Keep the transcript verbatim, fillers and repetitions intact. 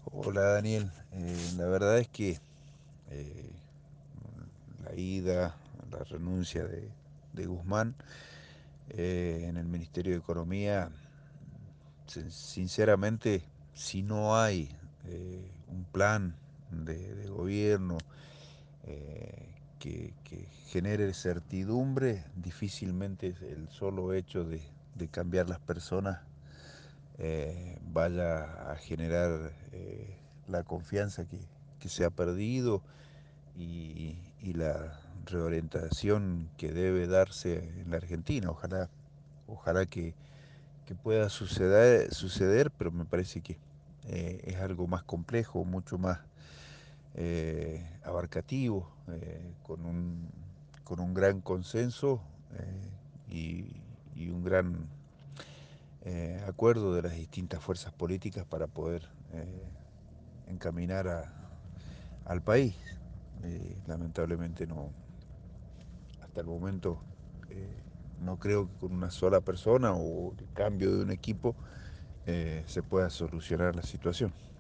Hola Daniel. Eh, la verdad es que eh, la ida, la renuncia de, de Guzmán eh, en el Ministerio de Economía, sin- sinceramente, si no hay eh, un plan de, de gobierno eh, que, que genere certidumbre, difícilmente el solo hecho de, de cambiar las personas eh, vaya a generar eh, la confianza que, que se ha perdido y, y la reorientación que debe darse en la Argentina. Ojalá, ojalá que, que pueda suceder, suceder, pero me parece que eh, es algo más complejo, mucho más eh, abarcativo, eh, con un, con un gran consenso eh, y, y un gran eh, acuerdo de las distintas fuerzas políticas para poder eh, encaminar a- al país. Eh, lamentablemente no, hasta el momento eh, no creo que con una sola persona o el cambio de un equipo eh, se pueda solucionar la situación.